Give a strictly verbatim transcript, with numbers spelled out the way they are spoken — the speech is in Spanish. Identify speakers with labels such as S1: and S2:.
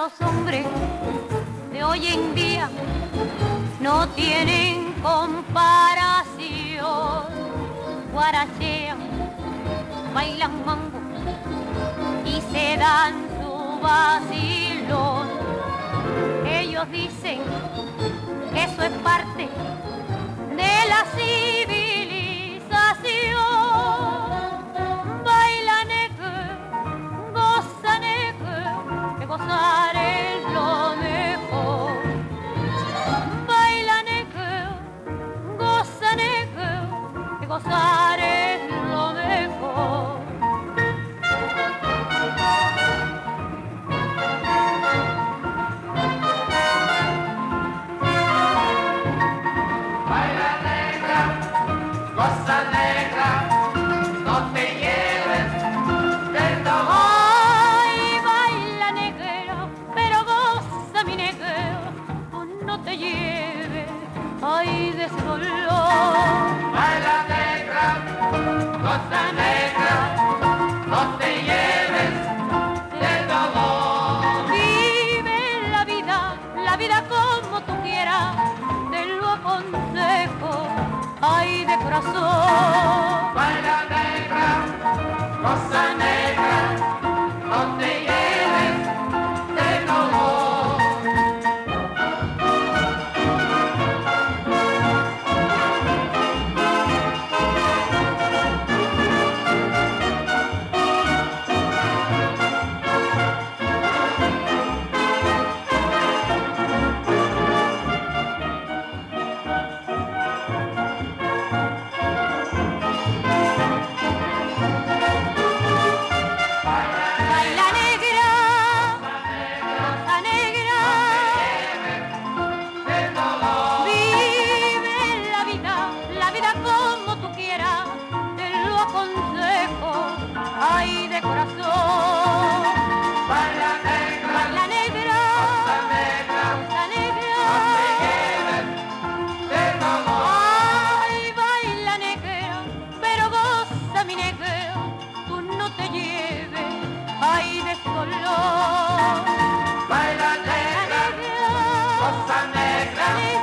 S1: los hombres de hoy en día no tienen comparación. Guarachean, bailan mambo y se dan su vacilón. Ellos dicen que eso es parte de la civilización. Baila negro, goza negro, que gozar es lo mejor. Baila negro, goza negro, que gozar es lo mejor.
S2: Cosa negra, no te lleves del dolor.
S1: Ay, baila negra, pero goza mi negra, oh, no te lleves, ay, de ese dolor.
S2: Baila negra, cosa negra, no te lleves del dolor.
S1: Vive la vida, la vida como tú quieras, te lo aconsejo, ay, de corazón.
S2: Baila negra, cosa negra, no te lleves del dolor.
S1: Baila negra, goza negra,
S2: Del dolor.
S1: vive la vida, la vida como tú quieras, te lo aconsejo, ay, de corazón.
S2: Baila negra,
S1: Baila negra,
S2: cosa negra,
S1: goza negra,
S2: no te lleves del dolor.
S1: ay, baila negra, pero goza mi negra, tú no te lleves, ay, de ese dolor.
S2: Baila negra, cosa negra,